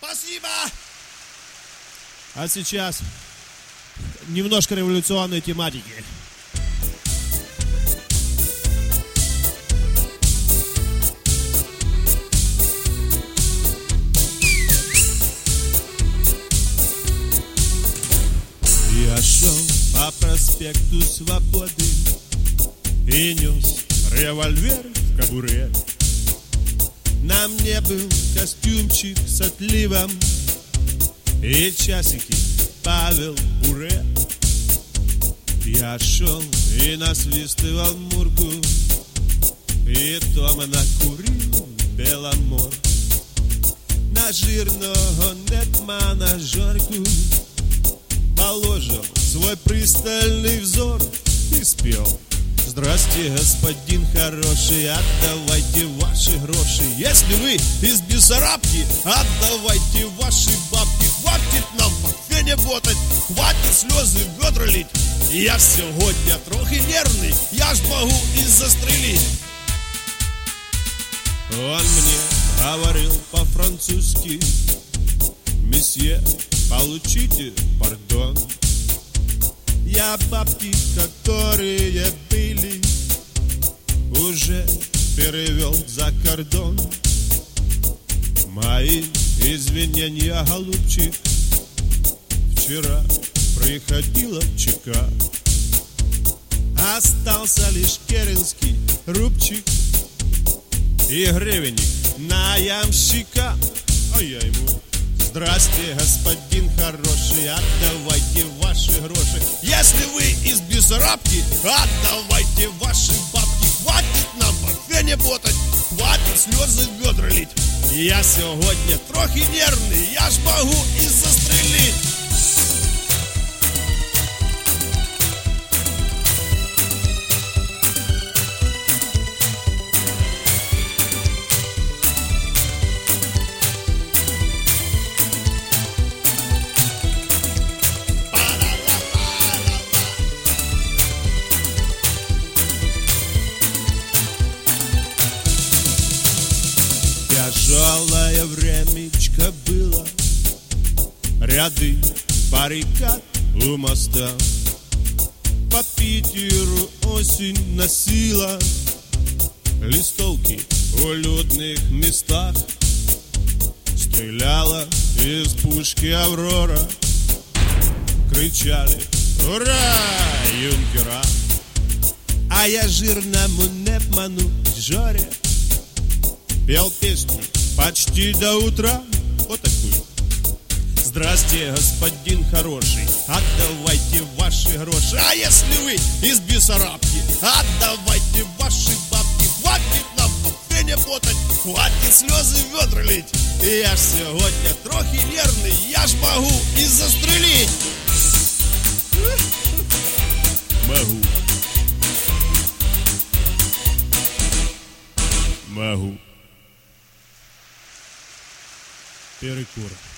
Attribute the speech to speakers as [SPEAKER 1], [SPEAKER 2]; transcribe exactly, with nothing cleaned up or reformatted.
[SPEAKER 1] Спасибо!
[SPEAKER 2] А сейчас немножко революционной тематики. Я шел по проспекту Свободы и нес револьвер в кобуре. На мне был костюмчик с отливом и часики Павел Буре. Я шел и насвистывал мурку, и дома накурил Беломор. На жирного нетмана Жорку положил свой пристальный взор и спел: здрасте, господин хороший, отдавайте ваши гроши. Если вы из Бессарабки, отдавайте ваши бабки. Хватит нам по фене ботать, хватит слезы в ведра лить. Я сегодня трохи нервный, я ж могу и застрелить. Он мне говорил по-французски: месье, получите пардон. Я бабки, которые были, уже перевел за кордон. Мои извинения, голубчик, вчера приходила чека. Остался лишь керенский рубчик и гривенник на ямщика. А я ему: здрасте, господин хороший, отдавайте ваши гроши. Если вы из Бессарабки, отдавайте ваши бабки. Хватит нам по фене ботать, хватит слезы в ведра лить. Я сегодня трохи нервный, я ж могу и застрелить. Тяжелое времечко было, ряды баррикад у моста. По Питеру осень носила листовки в людных местах. Стреляла из пушки Аврора, кричали: ура, юнкера! А я жирному Непману Жоре пел песню почти до утра, вот такую: здрасте, господин хороший, отдавайте ваши гроши. А если вы из Бессарабки, отдавайте ваши бабки. Хватит нам по фене ботать, хватит слезы в ведра лить. И я ж сегодня трохи нервный, я ж могу и застрелить. Могу. Могу. Перекур.